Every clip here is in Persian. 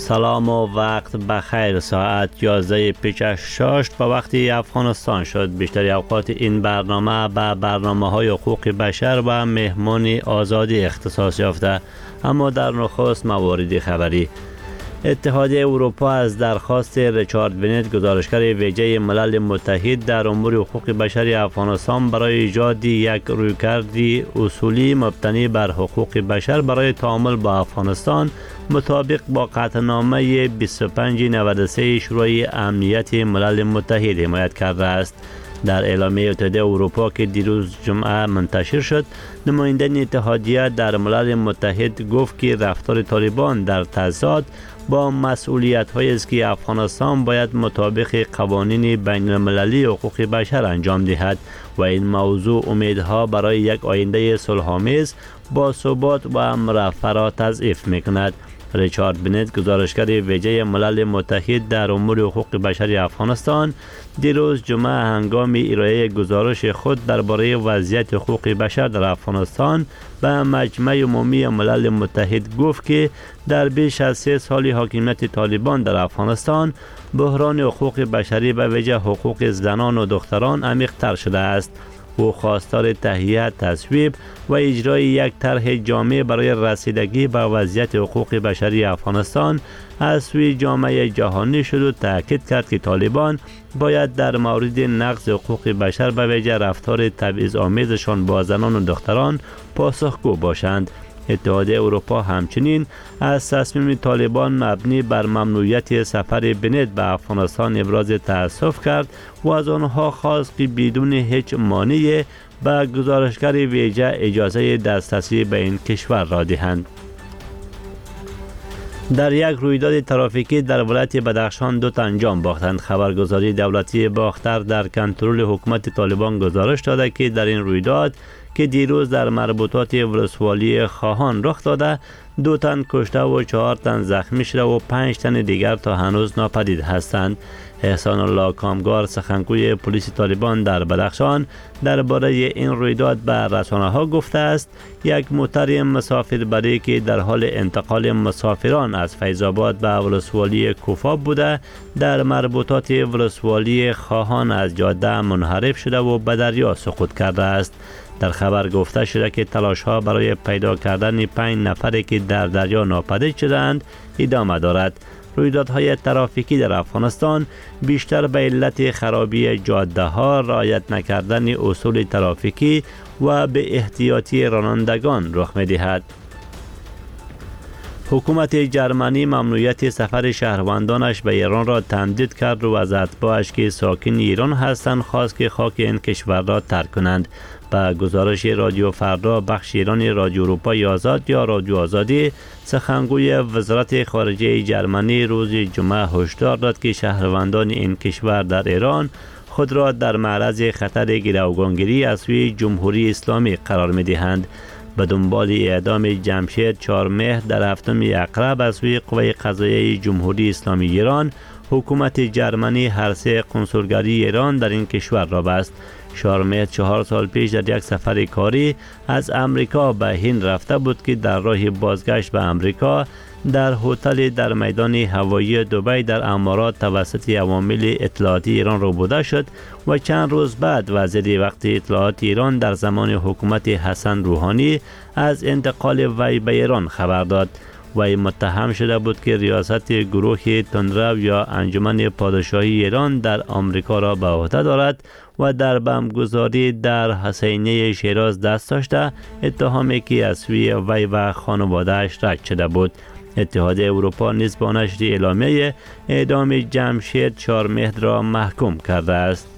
سلام و وقت بخیر. ساعت 11:56 به وقت افغانستان شد. بیشتر اوقات این برنامه به برنامه‌های حقوق بشر و مهمان آزادی اختصاص یافته. اما در نخست موارد خبری. اتحادیه اروپا از درخواست ریچارد بنت، گزارشگر ویژه ملل متحد در امور حقوق بشر افغانستان، برای ایجاد یک رویکرد اصولی مبتنی بر حقوق بشر برای تعامل با افغانستان مطابق با قطعنامه 2593 شورای امنیت ملل متحد حمایت کرده است. در اعلامیه اتحادیه اروپا که دیروز جمعه منتشر شد، نماینده اتحادیه در ملل متحد گفت که رفتار طالبان در تضاد با مسئولیت‌هایی است که افغانستان باید مطابق قوانین بین المللی حقوق بشر انجام دهد و این موضوع امیدها برای یک آینده صلح‌آمیز با ثبات و مرفه را تضعیف می‌کند. ریچارد بنت، گزارشگر ویژه ملل متحد در امور حقوق بشر افغانستان، دیروز جمعه هنگام ارائه گزارش خود درباره وضعیت حقوق بشر در افغانستان به مجمع عمومی ملل متحد گفت که در بیش از 3 سال حاکمیت طالبان در افغانستان بحران حقوق بشری به ویژه حقوق زنان و دختران عمیق‌تر شده است. او خواستار تهیه، تصویب و اجرای یک طرح جامع برای رسیدگی به وضعیت حقوق بشری افغانستان از سوی جامعه جهانی شد و تاکید کرد که طالبان باید در مورد نقض حقوق بشر به ویژه رفتار تبعیض‌آمیزشان با زنان و دختران پاسخگو باشند. اتحادیه اروپا همچنین از تصمیم طالبان مبنی بر ممنوعیت سفر بنت به افغانستان ابراز تأسف کرد و از آنها خواست که بدون هیچ مانعی به گزارشگر ویژه اجازه دسترسی به این کشور را دهند. در یک رویداد ترافیکی در ولایت بدخشان 2 تن جان باختند. خبرگزاری دولتی باختر در کنترل حکومت طالبان گزارش داده که در این رویداد که دیروز در مربوطات ولسوالی خواهان رخ داده، 2 تن کشته و 4 تن زخمی شده و 5 تن دیگر تا هنوز ناپدید هستند. احسان الله کامگار، سخنگوی پلیس طالبان در بدخشان، درباره این رویداد به رسانه‌ها گفته است یک موتر مسافربری که در حال انتقال مسافران از فیض‌آباد به ولسوالی کوفا بوده، در مربوطات ولسوالی خواهان از جاده منحرف شده و به دریا سقوط کرده است. در خبر گفته شده که تلاش‌ها برای پیدا کردن 5 نفری که در دریا ناپدید شدند ادامه دارد. رویدادهای ترافیکی در افغانستان بیشتر به علت خرابی جاده‌ها، رعایت نکردن اصول ترافیکی و به احتیاطی رانندگان رخ می‌دهد. حکومت جرمنی ممنوعیت سفر شهروندانش به ایران را تمدید کرد و از اتباعش که ساکن ایران هستند خواست که خاک این کشور را ترک کنند. به گزارش رادیو فردا بخش ایرانی رادیو اروپای آزاد یا رادیو آزادی، سخنگوی وزارت خارجه جرمنی روز جمعه هشدار داد که شهروندان این کشور در ایران خود را در معرض خطر گروگانگیری از سوی جمهوری اسلامی قرار می‌دهند. به دنبال اعدام جمشید چهارمهر در 7 اقرب از سوی قوه قضاییه جمهوری اسلامی ایران، حکومت جرمنی هر 3 کنسولگری ایران در این کشور را بست. چهارمهر 4 سال پیش در یک سفر کاری از امریکا به هند رفته بود که در راه بازگشت به امریکا در هتل در میدان هوایی دبی در امارات توسط عوامل اطلاعاتی ایران ربوده شد و چند روز بعد وزیر وقت اطلاعات ایران در زمان حکومت حسن روحانی از انتقال وی به ایران خبر داد. وی متهم شده بود که ریاست گروه تندرو یا انجمن پادشاهی ایران در آمریکا را به عهده دارد و در بمبگذاری در حسینیه شیراز دست داشته، اتهامی که از سوی وی و خانواده‌اش رد شده بود. اتحادیه اروپا نیز با نشر اعلامیه اعدام جمشید چهارمهر را محکوم کرده است.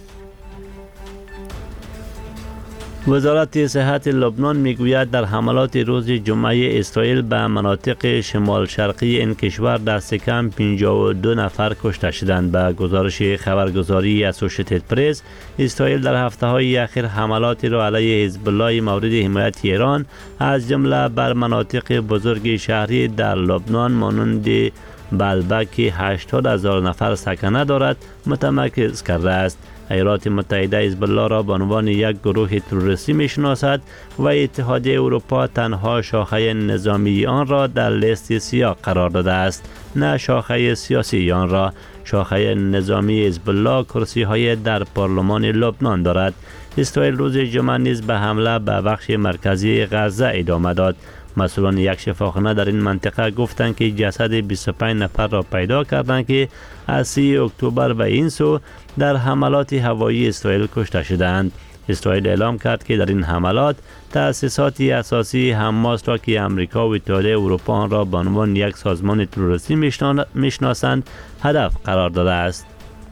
وزارت صحت لبنان میگوید در حملات روز جمعه اسرائیل به مناطق شمال شرقی این کشور دست کم 52 نفر کشته شدند. به گزارش خبرگزاری اسوشییتد پرس، اسرائیل در هفته‌های اخیر حملاتی را علیه حزب الله مورد حمایت ایران از جمله بر مناطق بزرگ شهری در لبنان مانند بلبک که 80,000 نفر سکنه دارد متمرکز کرده است. ایالات متحده حزب الله را به عنوان یک گروه تروریستی میشناسد و اتحادیه اروپا تنها شاخه نظامی آن را در لیست سیاه قرار داده است، نه شاخه سیاسی آن را. شاخه نظامی حزب الله کرسی های در پارلمان لبنان دارد. اسرائیل روز جمعه نیز به حمله به بخش مرکزی غزه ادامه داد. مسئولان یک شفاخانه در این منطقه گفتند که جسد 25 نفر را پیدا کردند که از 3 اکتبر به این سو در حملات هوایی اسرائیل کشته شدند. اسرائیل اعلام کرد که در این حملات تأسیسات اساسی حماس را که امریکا و اتحادیه اروپا آن را به عنوان یک سازمان تروریستی میشناسند هدف قرار داده است.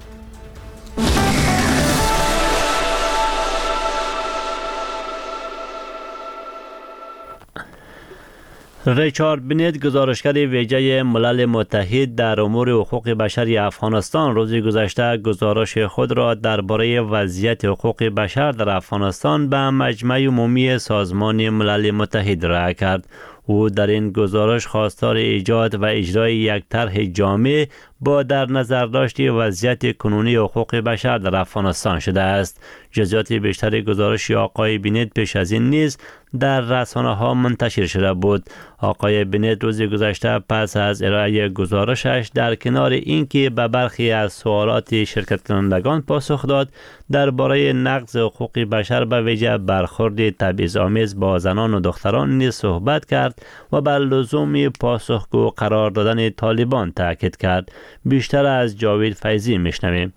ریچارد بنت، گزارشگر ویژه ملل متحد در امور حقوق بشر افغانستان، روز گذشته گزارش خود را درباره وضعیت حقوق بشر در افغانستان به مجمع عمومی سازمان ملل متحد رأی کرد. او در این گزارش خواستار ایجاد و اجرای یک طرح جامع با در نظر داشت وضعیت کنونی حقوق بشر در افغانستان شده است. جزئیات بیشتر گزارش آقای بنت پیش از این نیز در رسانه ها منتشر شده بود. آقای بنت روز گذشته پس از ارائه گزارشش در کنار اینکه به برخی از سوالات شرکت کنندگان پاسخ داد، درباره نقض حقوق بشر به ویژه برخورد تبعیض‌آمیز با زنان و دختران نیز صحبت کرد و بر لزوم پاسخگو قرار دادن طالبان تاکید کرد. بیشتر از جاوید فیضی میشنویم.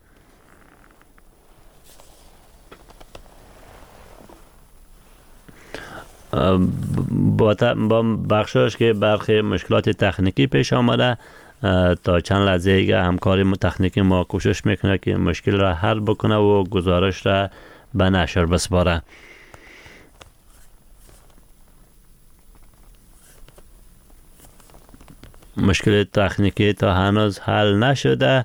با بخشش که برخی مشکلات تکنیکی پیش آمده، تا چند لحظه دیگه همکار تکنیکی ما کوشش میکنه که مشکل را حل بکنه و گزارش را به نشر بسپاره. مشکل تکنیکی تا هنوز حل نشده.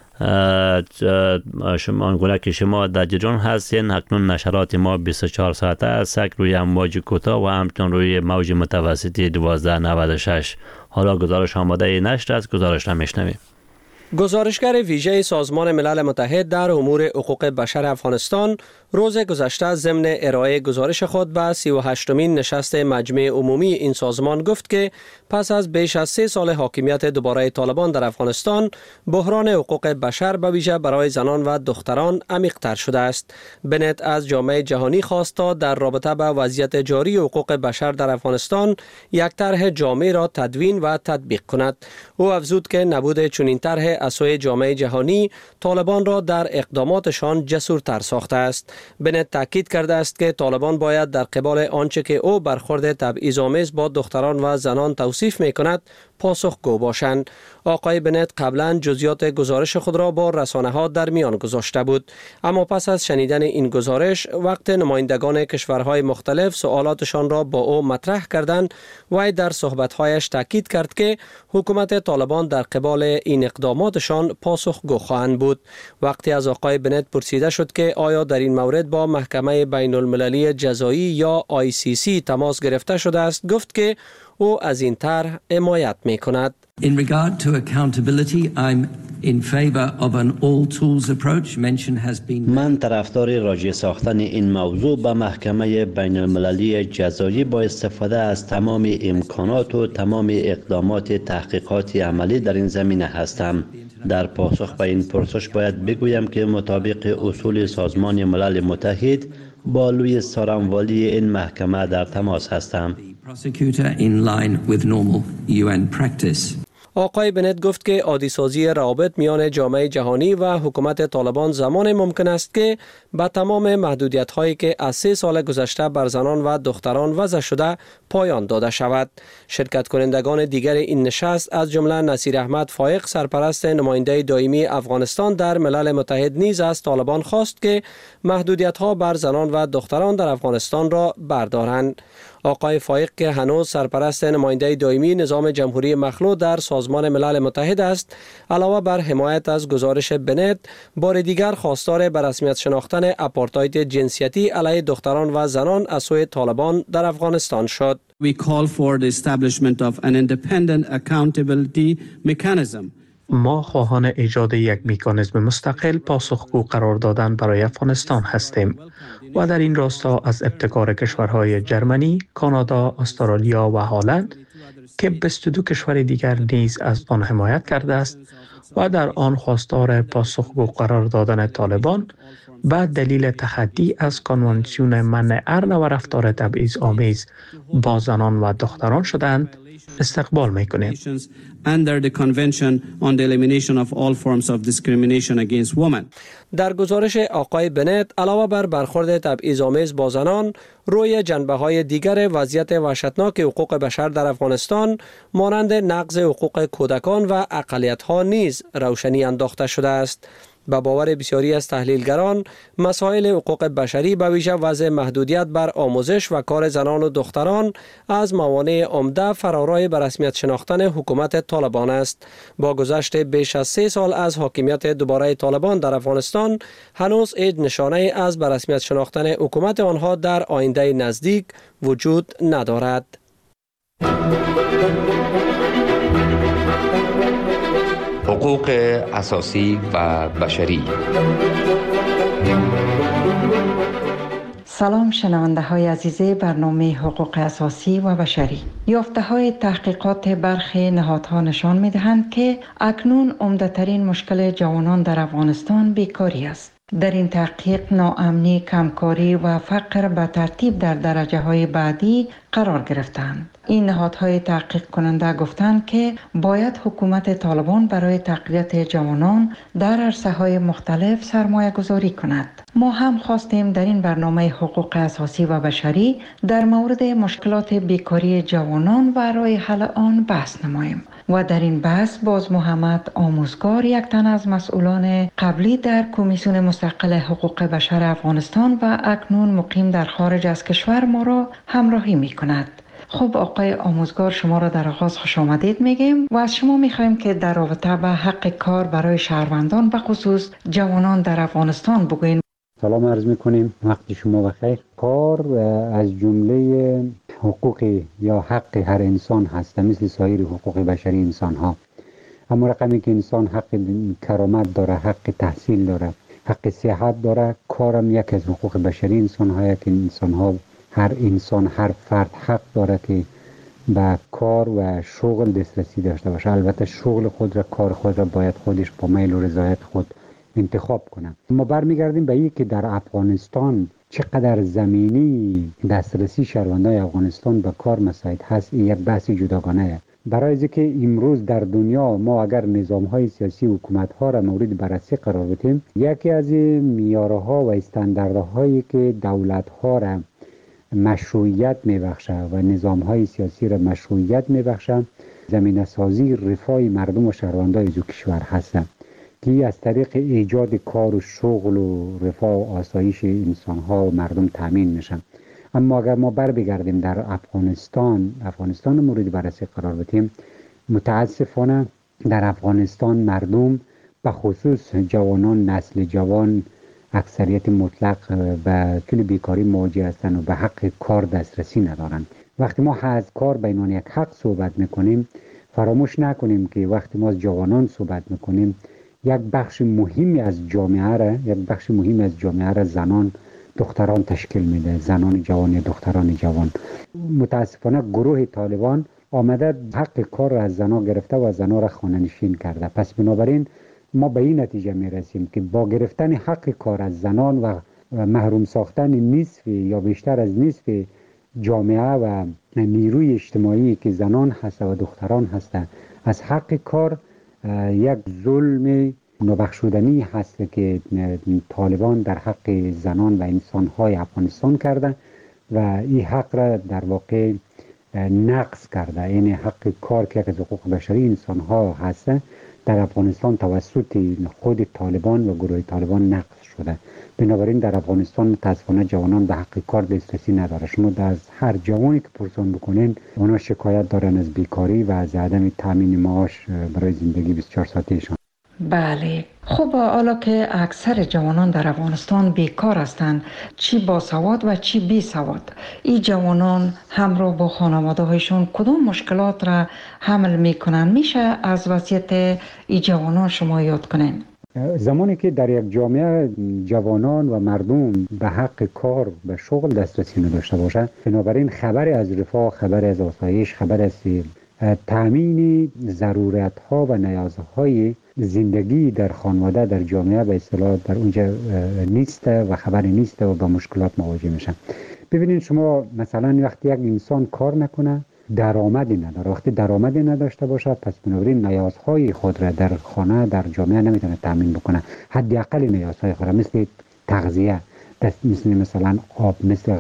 شما آنگونه که شما در جریان هستین، اکنون نشرات ما 24 ساعته است روی امواج کوتاه و همچنین روی موج متوسطی 1296. حالا گزارش آماده نشر است، گزارش را میشنویم. گزارشگر ویژه سازمان ملل متحد در امور حقوق بشر افغانستان روز گذشته ضمن ارائه گزارش خود به 38مین نشست مجمع عمومی این سازمان گفت که پس از بیش از 3 سال حاکمیت دوباره طالبان در افغانستان، بحران حقوق بشر به ویژه برای زنان و دختران عمیق‌تر شده است. بنت از جامعه جهانی خواست تا در رابطه با وضعیت جاری حقوق بشر در افغانستان یک طرح جامع را تدوین و تطبیق کند. او افزود که نبود چنین طرح از سوی جامعه جهانی طالبان را در اقداماتشان جسورتر ساخته است. بنت تاکید کرده است که طالبان باید در قبال آنچه که او برخورد تبعیض‌آمیز با دختران و زنان توصیف می‌کند پاسخگو باشند. آقای بنت قبلا جزئیات گزارش خود را با رسانه‌ها در میان گذاشته بود، اما پس از شنیدن این گزارش وقت نمایندگان کشورهای مختلف سوالاتشان را با او مطرح کردند و در صحبت‌هایش تاکید کرد که حکومت طالبان در قبال این اقداماتشان پاسخگو خواهند بود. وقتی از آقای بنت پرسیده شد که آیا در این مورد با محکمه بین المللی جزایی یا ICC تماس گرفته شده است، گفت که او از این طرح حمایت می‌کند. In regard to accountability, I'm in favor of an all tools approach. Mention has been. من طرفدار راجع ساختن این موضوع به محکمه بین المللی جزایی با استفاده از تمام امکانات و تمام اقدامات تحقیقاتی عملی در این زمینه هستم. در پاسخ به این پرسش باید بگویم که مطابق اصول سازمان ملل متحد با لوی سارنوالی این محکمه در تماس هستم. آقای بنت گفت که عادی‌سازی روابط میان جامعه جهانی و حکومت طالبان زمان ممکن است که با تمام محدودیت‌هایی که از 3 سال گذشته بر زنان و دختران وضع شده پایان داده شود. شرکت کنندگان دیگر این نشست از جمله نصیر احمد فایق، سرپرست نماینده دائمی افغانستان در ملل متحد، نیز از طالبان خواست که محدودیت‌ها بر زنان و دختران در افغانستان را بردارند. آقای فایق که هنوز سرپرست نماینده دائمی نظام جمهوری مخلوع در سازمان ملل متحد است، علاوه بر حمایت از گزارش بنت، بار دیگر خواستار به رسمیت شناختن آپارتاید جنسیتی علیه دختران و زنان از سوی طالبان در افغانستان شد. We call for the establishment of an independent accountability mechanism. ما خواهان ایجاد یک مکانیزم مستقل پاسخگو قرار دادن برای افغانستان هستیم و در این راستا از ابتکار کشورهای جرمنی، کانادا، استرالیا و هلند که 22 کشور دیگر نیز از آن حمایت کرده است و در آن خواستار پاسخگو قرار دادن طالبان به دلیل تخطی از کنوانسیون منع هر نوع رفتار تبعیض‌آمیز با زنان و دختران شدند استقبال می‌کنیم. under the Convention on the Elimination of All Forms of Discrimination Against Women. در گزارش آقای بنت علاوه بر برخورد تبعیض‌آمیز با زنان، روی جنبه‌های دیگر وضعیت وحشتناک حقوق بشر در افغانستان مانند نقض حقوق کودکان و اقلیت‌ها نیز روشنی انداخته شده است. به باور بسیاری از تحلیلگران، مسائل حقوق بشری به ویژه وضع محدودیت بر آموزش و کار زنان و دختران از موانع عمده فرارای به رسمیت شناختن حکومت طالبان است. با گذشت بیش از 3 سال از حاکمیت دوباره طالبان در افغانستان، هنوز هیچ نشانه از به رسمیت شناختن حکومت آنها در آینده نزدیک وجود ندارد. حقوق اساسی و بشری. سلام شنونده های عزیز برنامه حقوق اساسی و بشری. یافته های تحقیقات برخی نهادها نشان می دهند که اکنون عمده‌ترین مشکل جوانان در افغانستان بیکاری است. در این تحقیق ناامنی، کمکاری و فقر به ترتیب در درجه های بعدی قرار گرفتند. این نهادهای تحقیق کننده گفتند که باید حکومت طالبان برای تقویت جوانان در عرصه‌های مختلف سرمایه گذاری کند. ما هم خواستیم در این برنامه حقوق اساسی و بشری در مورد مشکلات بیکاری جوانان و راه حل آن بحث نماییم. و در این بحث باز محمد آموزگار، یک تن از مسئولان قبلی در کمیسیون مستقل حقوق بشر افغانستان و اکنون مقیم در خارج از کشور، ما را همراهی می کند. خب آقای آموزگار، شما را در آغاز خوش آمدید میگیم و از شما میخوایم که در رابطه به حق کار برای شهروندان به خصوص جوانان در افغانستان بگوین. سلام عرض میکنیم، وقت شما بخیر. کار از جمله حقوق یا حق هر انسان هست، مثل سایر حقوق بشری انسان ها. اما رقمی که انسان حق کرامت داره، حق تحصیل داره، حق صحت داره، کارم یک از حقوق بشری انسان ها که انسان ها، هر فرد حق داره که به کار و شغل دسترسی داشته باشه. البته شغل خود را، کار خود را باید خودش با میل و رضایت خود انتخاب کنه. ما برمیگردیم به این که در افغانستان چقدر زمینی دسترسی شهروندان افغانستان به کار مساعد هست، این یک بحث جداگانه است. برای اینکه امروز در دنیا ما اگر نظام‌های سیاسی حکومت‌ها را مورد بررسی قرار بدیم، یکی از معیارها و استانداردهایی که دولت‌ها را مشروعیت میبخشه و نظام‌های سیاسی را مشروعیت میبخشه، زمینه سازی رفاه مردم و شهروندان از کشور هست که از طریق ایجاد کار و شغل و رفاه و آسایش انسان‌ها و مردم تامین میشن. اما اگر ما بگردیم در افغانستان مورد بررسی قرار بدیم، متاسفانه در افغانستان مردم به خصوص جوانان، نسل جوان اکثریت مطلق به کل بیکاری مواجه هستند و به حق کار دسترسی ندارند. وقتی ما از کار به عنوان یک حق صحبت میکنیم، فراموش نکنیم که وقتی ما از جوانان صحبت میکنیم، یک بخش مهمی از جامعه را زنان، دختران تشکیل میده، زنان جوان، دختران جوان. متاسفانه گروه طالبان آمده حق کار را از زنان گرفته و زنان را خانه‌نشین کرده. پس بنابراین ما به این نتیجه میرسیم که با گرفتن حق کار از زنان و محروم ساختن نصف یا بیشتر از نصف جامعه و نیروی اجتماعی که زنان هست و دختران هست از حق کار، یک ظلم نابخشودنی هست که طالبان در حق زنان و انسان‌های افغانستان کرده و این حق را در واقع نقض کرده. این حق کار که از حقوق بشری انسان‌ها هست در افغانستان توسط خود طالبان و گروه طالبان نقض شده. بنابراین در افغانستان متاسفانه جوانان به حق کار دسترسی نداره. شما از هر جوانی که پرسان بکنین، اونا شکایت دارن از بیکاری و از عدم تامین معاش برای زندگی 24 ساعتهشان. بله. خب حالا که اکثر جوانان در افغانستان بیکار هستند، چی باسواد و چی بی سواد، این جوانان همراه با خانواده هایشون کدام مشکلات را حمل میکنن؟ میشه از وضعیت این جوانان شما یاد کنین؟ زمانی که در یک جامعه جوانان و مردم به حق کار و شغل دسترسی نداشته باشند، بنابراین خبر از رفاه، خبر از آسایش، خبر از تامین ضرورت ها و نیازهای زندگی در خانواده، در جامعه به اصطلاح در اونجا نیست و خبری نیست و با مشکلات مواجه میشن. ببینید شما مثلا وقتی یک انسان کار نکنه، درآمدی نداره، وقتی درآمدی نداشته باشه، پس بنابراین نیازهای خود را در خانه، در جامعه نمیتونه تامین بکنه. حداقل نیازهای خود را مثل تغذیه، مثلا آب، مثل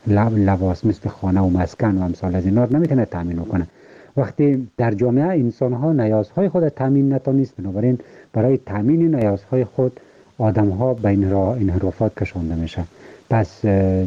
لباس، مثل خانه و مسکن و امثال از اینا نمیتونه تامین کنه. وقتی در جامعه انسان ها نیازهای خود تامین نتونست، بنابراین برای تامین نیازهای خود آدم ها به انحرافات کشانده میشه. پس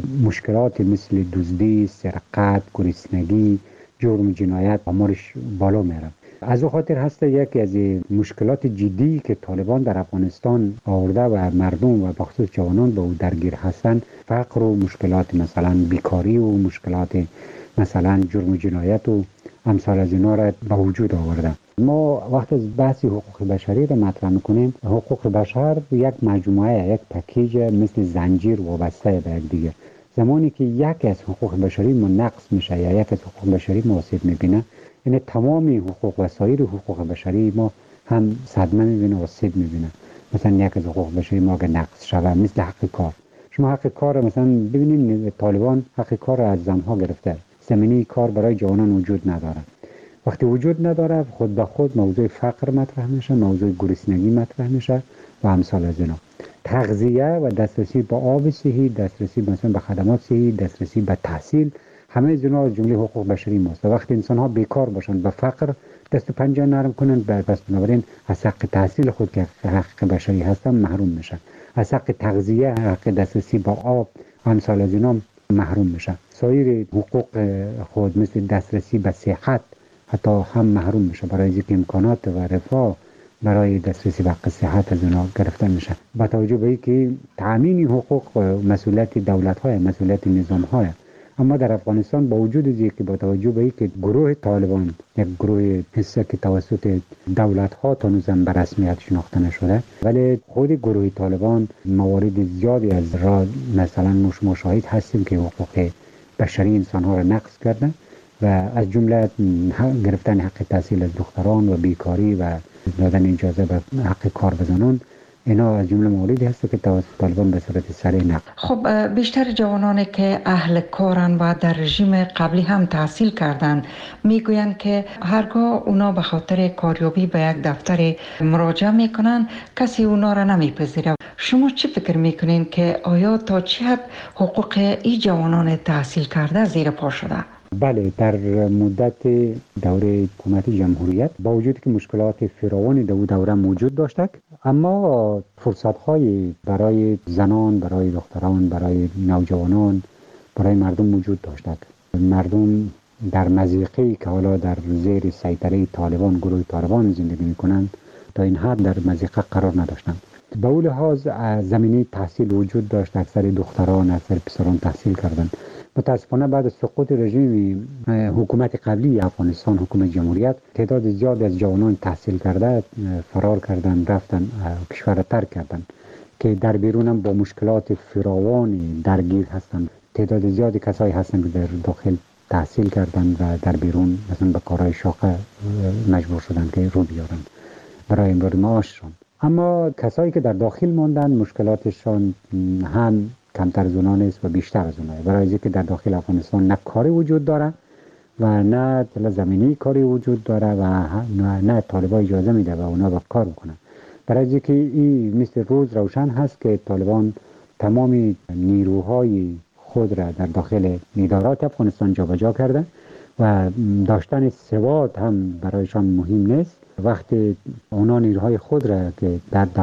مشکلات مثل دزدی، سرقت، گرسنگی، جرم، جنایت آمارش بالا میره. از او خاطر هست یکی از مشکلات جدی که طالبان در افغانستان آورده و مردم و بخصوص جوانان به او درگیر هستند، فقر و مشکلات مثلا بیکاری و مشکلات مثلا جرم و جنایت و امثال از اینا را به وجود آورده. ما وقت از بحث حقوق بشری را مطرح میکنیم، حقوق بشر یک مجموعه، یک پکیج مثل زنجیر وابسته به یک دیگه. زمانی که یک از حقوق بشری ما نقص میشه یا یک از حقوق بشری ما آسیب میبینه، یعنی تمامی حقوق و سایر حقوق بشری ما هم صدمه میبینه و آسیب میبینه. مثلا یک از حقوق بشری ما اگه نقص شود، مثل حق کار. شما حق کار مثلا ببینید طالبان حق کار از زنها گرفته، زمینه کار برای جوانان وجود نداره. وقتی وجود نداره، خود به خود موضوع فقر مطرح میشه، موضوع گرسنگی مطرح میشه و امثال از اینا. تغذیه و دسترسی به آب صحی، دسترسی مثلا به خدمات صحی، دسترسی به تحصیل، همه از اینا جمله حقوق بشری ماست. وقتی انسان ها بیکار باشن، به فقر دست و پنجه نرم کنن، پس بنابراین از حق تحصیل خود که حق بشری هستن محروم میشن. از حق تغذیه، حق دسترسی به آب، امثال از اینا محروم میشن. سایر حقوق خود مثل دسترسی به صحت حتی هم محروم میشه، برای اینکه امکانات و رفاه برای دسترسی به صحت از اونا گرفته میشه. با توجه به اینکه تامین حقوق مسئولیت دولت‌های، مسئولیت نظام‌های، اما در افغانستان با وجود اینکه با توجه به اینکه گروه طالبان یک گروه حسه که توسط دولت‌ها تا هنوزم به رسمیت شناخته نشده، ولی خود گروه طالبان موارد زیادی از را مثلا مشاهد هستیم که حقوق بشری انسان‌ها را نقض کرده و از جمله گرفتن حق تحصیل از دختران و بیکاری و دادن اجازه به حق کار به زنان، اینا از جمله مواردی هست که توسط طالبان به صورت سریع نقض. خب بیشتر جوانانی که اهل کارن و در رژیم قبلی هم تحصیل کردن میگویند که هرگاه اونا به خاطر کاریابی به یک دفتر مراجعه میکنن، کسی اونا را نمیپذیره. شما چی فکر میکنین که آیا تا چه حد حقوق این جوانان تحصیل کرده زیر پا شده؟ بله، در مدت دوره حکومت جمهوریت با وجود که مشکلات فراوانی در دوره موجود داشت، اما فرصت‌های برای زنان، برای دختران، برای نوجوانان، برای مردم وجود داشت. مردم در مضیقه‌ای که حالا در زیر سیطره طالبان، گروه طالبان زندگی می‌کنند، تا این حد در مضیقه قرار نداشتند. به اون لحاظ زمینه تحصیل وجود داشت، اکثر دختران، اکثر پسران تحصیل کردند. متاسفانه بعد از سقوط رژیم حکومت قبلی افغانستان، حکومت جمهوریت، تعداد زیادی از جوانان تحصیل کرده فرار کردن، رفتن کشور را ترک کردن که در بیرون هم با مشکلات فراوانی درگیر هستند. تعداد زیادی کسایی هستند که در داخل تحصیل کردن و در بیرون مثلا به کارهای شاقه مجبور شدن که رو بیارن برای امرار معاششان. اما کسایی که در داخل ماندن مشکلاتشان هم کمتر از اونها نیست و بیشتر از اونها، برای اینکه در داخل افغانستان نه کاری وجود داره و نه زمینی کاری وجود داره و نه طالبان اجازه میده و اونا با کار بکنن. برای اینکه این مثل روز روشن هست که طالبان تمامی نیروهای خود را در داخل ادارات افغانستان جابجا کرده و داشتن سواد هم برایشان مهم نیست. وقتی اونا نیروهای خود را که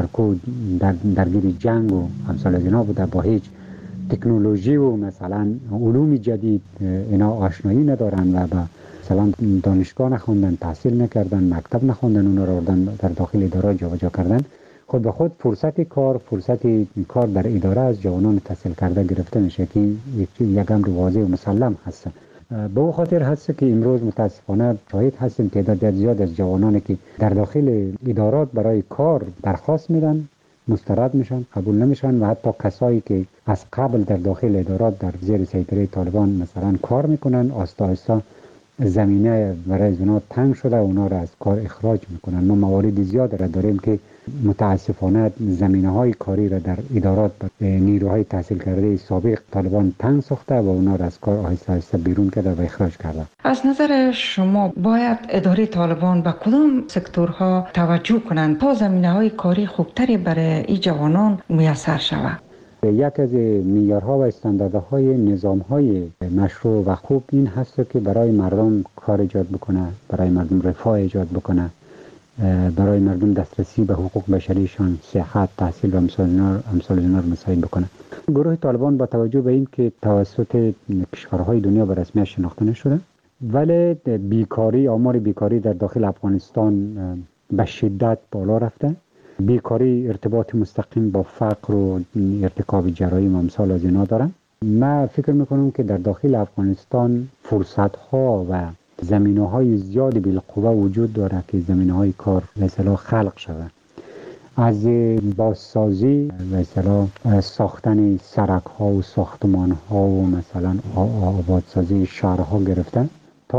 درگیر جنگ و امثال از اینا بوده، با هیچ تکنولوژی و مثلا علوم جدید اینا آشنایی ندارن و با مثلا دانشگاه نخوندن، تحصیل نکردن، مکتب نخوندن، اونا رو آوردن در داخل اداره جابجا کردن. خود به خود فرصت کار در اداره از جوانان تحصیل کرده گرفته میشه که یک امر واضح و مسلم هست. به او خاطر هست که امروز متاسفانه شاهد هستیم تعداد زیاد از جوانانی که در داخل ادارات برای کار درخواست میدن، مسترد میشن، قبول نمیشن و حتی کسایی که از قبل در داخل ادارات در زیر سیطره طالبان مثلا کار میکنن، آستا آستا زمینه برای اونا تنگ شده و اونا را از کار اخراج میکنن. ما موارد زیاد را داریم که متاسفانه زمینه های کاری را در ادارات نیروهای تحصیل کرده سابق طالبان تنگ ساخته و اونا را از کار آهسته آهسته بیرون کرده و اخراج کرده. از نظر شما باید اداره طالبان به کدام سکتورها توجه کنند تا زمینه های کاری خوبتری برای این جوانان میسر شود؟ یک از معیارها و استانداردهای نظامهای مشروع و خوب این هست که برای مردم کار ایجاد بکنه، برای مردم رفاه ایجاد بکنه، برای مردم دسترسی به حقوق بشریشان، صحت، تحصیل و امثال اینا رو مساعد بکنه. گروه طالبان با توجه به این که توسط کشورهای دنیا به رسمیت شناخته نشده، ولی آمار بیکاری در داخل افغانستان به شدت بالا رفته. بیکاری ارتباط مستقیم با فقر و ارتکاب جرایم و امثال از اینا دارن. من فکر میکنم که در داخل افغانستان فرصت‌ها و زمینه‌های زیادی بالقوه وجود داره که زمینه‌های کار مثلا خلق شود. از بازسازی مثلا ساختن سرک‌ها و ساختمان‌ها و مثلا آبادسازی شهرها گرفتن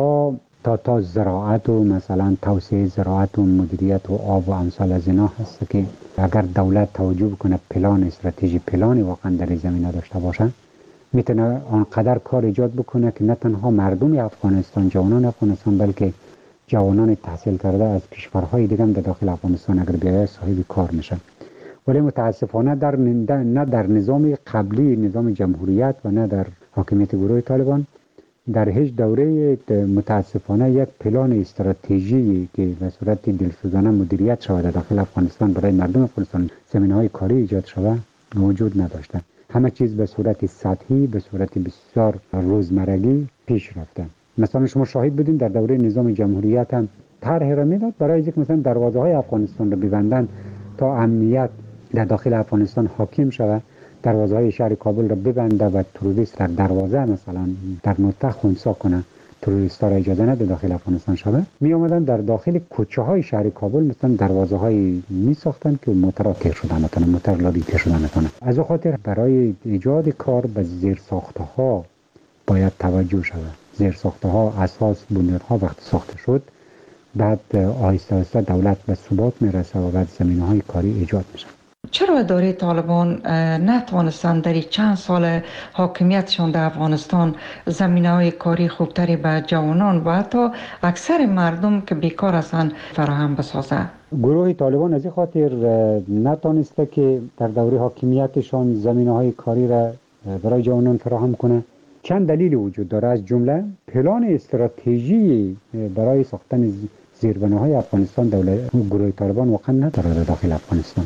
تا زراعت و مثلا توسعه زراعت و مدیریت و آب و امثال از اینا هست که اگر دولت توجه بکنه استراتژی پلانی واقعا در زمینه داشته باشه، میتونه آنقدر کار ایجاد بکنه که نه تنها مردم افغانستان، جوانان افغانستان، بلکه جوانان تحصیل کرده از کشورهای دیگه هم در داخل افغانستان اگر بیاید صاحب کار میشن. ولی متاسفانه نه در نظام قبلی، نظام جمهوریت و نه در حاکمیت گروه طالبان در هیچ دوره متاسفانه یک پلان استراتژی که به صورت دلسوزانه مدیریت شود در داخل افغانستان برای مردم افغانستان زمینه‌های کاری ایجاد شود موجود نداشته. همه چیز به صورت سطحی، به صورت بسیار روزمرگی پیش رفته. مثلا شما شاهد بودین در دوره نظام جمهوریت هم طرح را میداد برای اینکه مثلا دروازه‌های افغانستان را ببندن تا امنیت در داخل افغانستان حاکم شود، دروازه‌های شهر کابل را ببنده و تروریست در دروازه مثلا در نقطه خنثی کنه، تروریست‌ها را اجازه نده داخل افغانستان شود. می آمدن در داخل کوچه‌های شهر کابل مثلا دروازه‌های می ساختن که موترها تیر شدن نتونه، موتر لابی تیر شدن نتونه. از خاطر برای ایجاد کار به زیرساخت‌ها باید توجه شود. زیرساخت‌ها اساس بنیادها وقتی ساخته شد، بعد آهسته آهسته دولت به ثبات میرسه و بعد زمینه‌های کاری ایجاد میشه. چرا اداره طالبان نتوانستند در چند سال حاکمیتشان در افغانستان زمینه‌های کاری خوبتری به جوانان و حتی اکثر مردم که بیکار هستند فراهم بسازد؟ گروه طالبان از این خاطر نتوانسته که در دوره حاکمیتشان زمینه‌های کاری را برای جوانان فراهم کنه. چند دلیل وجود داره، از جمله پلان استراتژی برای ساختن زیربناهای افغانستان گروه طالبان واقعا نداره در داخل افغانستان.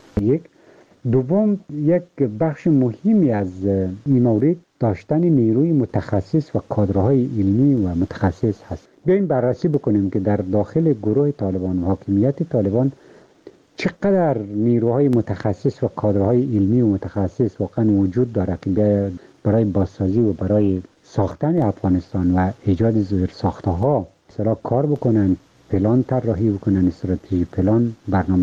دوم، یک بخش مهمی از این مورد داشتن نیروی متخصص و کادرهای علمی و متخصص هست. بیاییم بررسی بکنیم که در داخل گروه طالبان و حاکمیت طالبان چقدر نیروهای متخصص و کادرهای علمی و متخصص واقعا وجود داره که برای بازسازی و برای ساختن افغانستان و ایجاد زیرساخت‌ها مثلا کار بکنن، پلان طراحی بکنن، استراتژی پلان،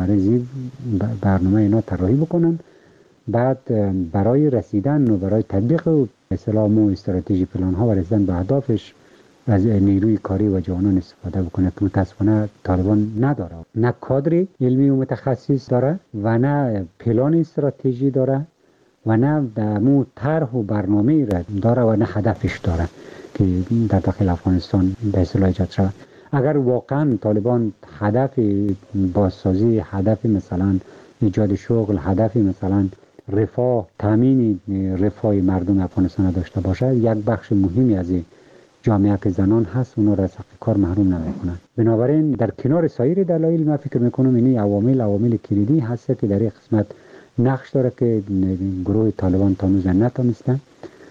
برنامه اینا طراحی بکنن، بعد برای رسیدن و برای تطبیق اصلاح و استراتژی پلان ها و رسیدن به اهدافش از نیروی کاری و جوانان استفاده بکنه که متاسفانه طالبان نداره. نه کادر علمی و متخصص داره و نه پلان استراتژی داره و نه مو طرح و برنامه را داره و نه هدفش داره که در داخل افغانستان به اصطلاح ایجاد شود. اگر واقعا طالبان هدف بازسازی، هدف مثلا ایجاد شغل، هدف مثلا رفاه، تامین رفاه مردم افغانستان داشته باشه، یک بخش مهمی از جامعه که زنان هست اونا را از حق کار محروم نمیکنن. بنابراین در کنار سایر دلایل من فکر میکنم اینی عوامل کلیدی هست که در این قسمت نقش داره که گروه طالبان تا هنوز نتونسته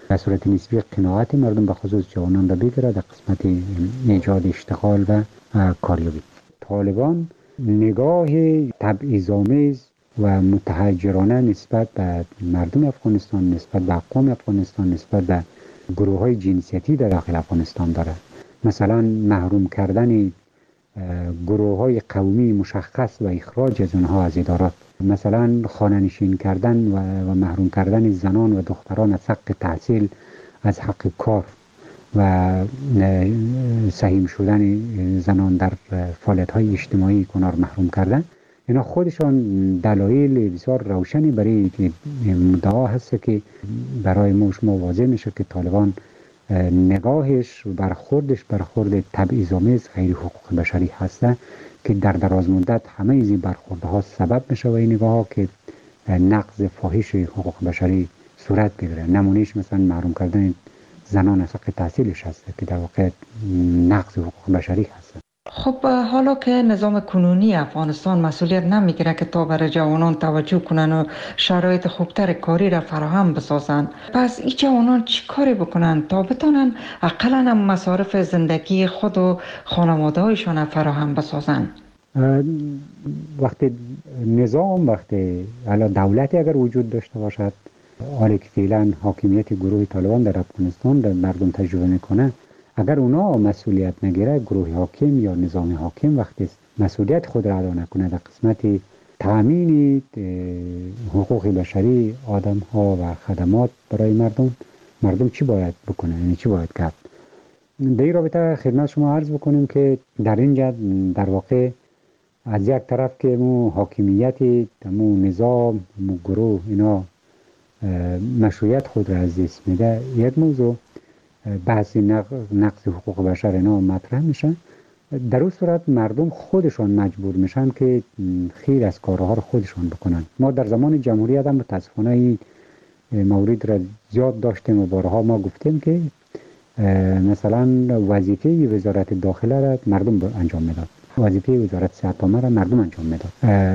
به صورت نسبی قناعت مردم به خصوص جوانان را بگیره در قسمت ایجاد اشتغال و کاریابی. طالبان نگاه تبعیض‌آمیز و متحجرانه نسبت به مردم افغانستان، نسبت به اقوام افغانستان، نسبت به گروه‌های جنسیتی در داخل افغانستان داره. مثلا محروم کردن گروه‌های قومی مشخص و اخراج از اونها از ادارات، مثلا خانه‌نشین کردن و محروم کردن زنان و دختران از حق تحصیل، از حق کار و سهیم شدن زنان در فعالیت‌های اجتماعی کنار محروم کردن. اینا خودشان دلایل بسیار روشنی برای مدعا هست که برای ما شما واضح میشه که طالبان نگاهش و برخورد تبعیض‌آمیز غیر حقوق بشری هسته که در دراز مدت همه این برخوردها سبب میشه و این نگاه‌ها که نقض فاحش حقوق بشری صورت بگیره. نمونهش مثلا محروم کردن زنان از حق تحصیلش هست که در واقع نقض حقوق بشری هست. خب حالا که نظام کنونی افغانستان مسئولیت نمیگیره که تا برای جوانان توجه کنن و شرایط خوبتر کاری را فراهم بسازن، پس این جوانان چی کاری بکنن تا بتونن اقلا هم مصارف زندگی خود و خانواده هایشان فراهم بسازن؟ وقتی دولتی اگر وجود داشته باشد، حالی که فعلا حاکمیت گروه طالبان در افغانستان در مردم تجربه میکنه، اگر اونا مسئولیت نگیره، گروه حاکم یا نظام حاکم وقتی مسئولیت خود را ادا نکنه در قسمت تامین حقوق بشری آدم ها و خدمات برای مردم چی باید بکنه؟ یعنی چی باید کرد؟ در این رابطه خدمت شما عرض بکنیم که در اینجا در واقع از یک طرف که مو حاکمیت مو نظام مو گروه اینا مشروعیت خود را از دست میده، یک موضوع بحث نقض حقوق بشر اینا مطرح میشن. در اون صورت مردم خودشان مجبور میشن که خیر از کارها رو خودشان بکنن. ما در زمان جمهوریت هم متاسفانه این مورد را زیاد داشتیم و بارها ما گفتیم که مثلا وظیفه وزارت داخله را مردم انجام میداد، وظیفه وزارت صحت عامه را مردم انجام میداد.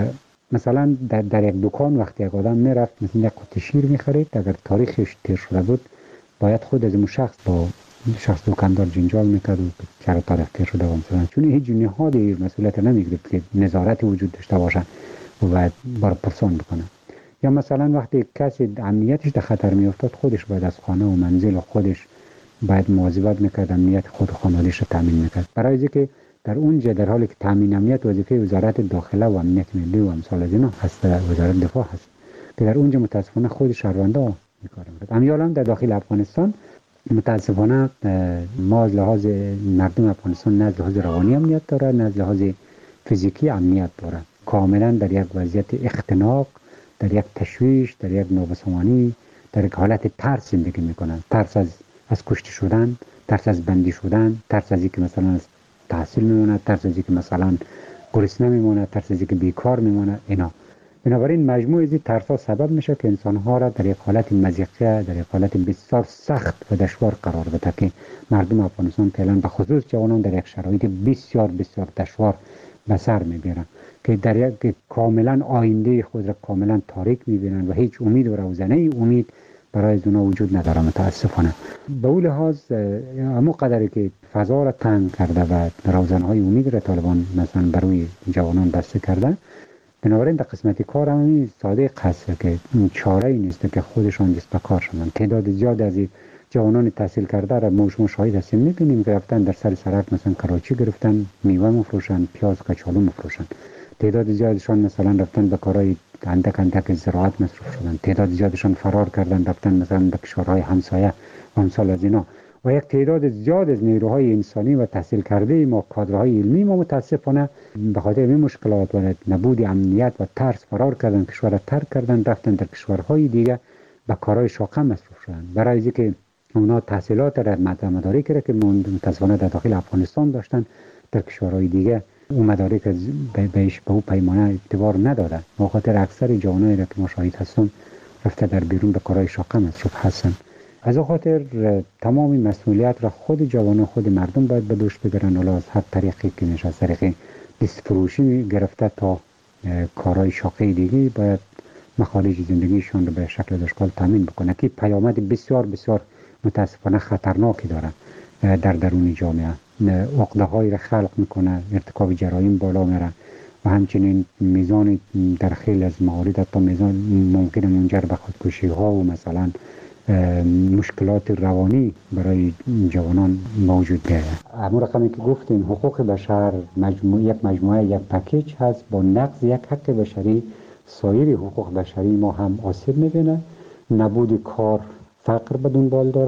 مثلا در یک دکان وقتی یک آدم میرفت مثلا یک قطعه شیر میخرید، اگر تاریخش تیر شده بود باید خود از اون شخص با شخص دکاندار جنجال میکرد و چرا تاریخ تیر شده و مثلا، چون هیچ نهادی مسئولیت نمیگرفت که نظارت وجود داشته باشه و باید بار پرسان بکنه. یا مثلا وقتی کسی امنیتش در خطر میافتاد، خودش باید از خانه و منزل خودش باید مواظبت میکرد، امنیت خود و خانواده‌اش رو تامین میکرد. برای اینکه در اونجا در حالی که تامین امنیت وظیفه وزارت داخله و امنیت ملی و امثال از اینا هست، وزارت دفاع هست که در اونجا متاسفانه خود شهروندا میکارن. امیالا در داخل افغانستان متاسفانه ما از لحاظ مردم افغانستان نه از لحاظ روانی امنیت داره، نه از لحاظ فیزیکی امنیت داره. کاملا در یک وضعیت اختناق، در یک تشویش، در یک نابسامانی، در یک حالت ترس زندگی میکنن. ترس از کشته شدن، ترس از بندی شدن، ترس از اینکه مثلا از تحصیل میمونه، ترس از اینکه مثلا گرسنه میمونه، ترس از اینکه بیکار میمونه. اینا بنابراین مجموع از این ترس‌ها سبب میشه که انسان‌ها را در یک حالت مضیقه، در یک حالت بسیار سخت و دشوار قرار بده که مردم افغانستان فعلا به خصوص جوانان در یک شرایط بسیار بسیار دشوار به سر میبرن که در یک کاملا آینده خود را کاملا تاریک میبینن و هیچ امید و روزنه امید برای اونا وجود نداره متاسفانه. به اون لحاظ اما قدری که فضا را تنگ کرده و روزنه‌های امید را طالبان مثلا برای جوانان بسته کرده، بنابراین در قسمت کار هم ساده هست که چاره ای نیست که خودشان دست به کار شدن. تعداد زیاد از جوانان تحصیل کرده را ما شاهد هستیم، می‌بینیم که رفتن در سر سرک مثلا کراچی گرفتن، میوه میفروشن، پیاز کچالو میفروشن. تعداد زیادشان مثلا رفتن به کارهای اندک زراعت مصروف شدن. تعداد زیادشان فرار کردن رفتن مثلا به کشورهای همسایه و امثال از اینا. و یک تعداد زیاد از نیروهای انسانی و تحصیل کرده ما، کادرهای علمی ما متاسفانه به خاطر این مشکلات و نبود امنیت و ترس فرار کردن، کشور را ترک کردن، رفتن در کشورهای دیگه به کارهای شاقه مصروف شدن. برای اینکه اونا تحصیلات را مدارک را که متاسفانه در داخل افغانستان داشتن در کشورهای دیگه اون مدارک بهش به اون پیمانه اعتبار ندادن. به خاطر اکثر جوانایی را که ما شاهد هستم رفته در بیرون به کارهای شاقه مصروف هستن. از اون خاطر تمام مسئولیت را خود جوانان، خود مردم باید به دوش بگیرن. حالا از هر طریقی که میشه، از طریق دست فروشی گرفته تا کارهای شاقه دیگه، باید مخارج زندگیشان رو به شکل اشکال تامین بکنه که پیامد بسیار بسیار متاسفانه خطرناکی داره در درون جامعه. عقده های را خلق میکنه، ارتکاب جرایم بالا میره و همچنین میزان در خیلی از موارد حتی میزان ممکن منجر به خودکشی ها و مثلا مشکلات روانی برای جوانان موجود بیاید. همون رقمی که گفتیم حقوق بشر یک مجموعه، یک پکیج هست. با نقض یک حق بشری سایر حقوق بشری ما هم آسیب میبینه. نبود کار فقر به دنبال داره.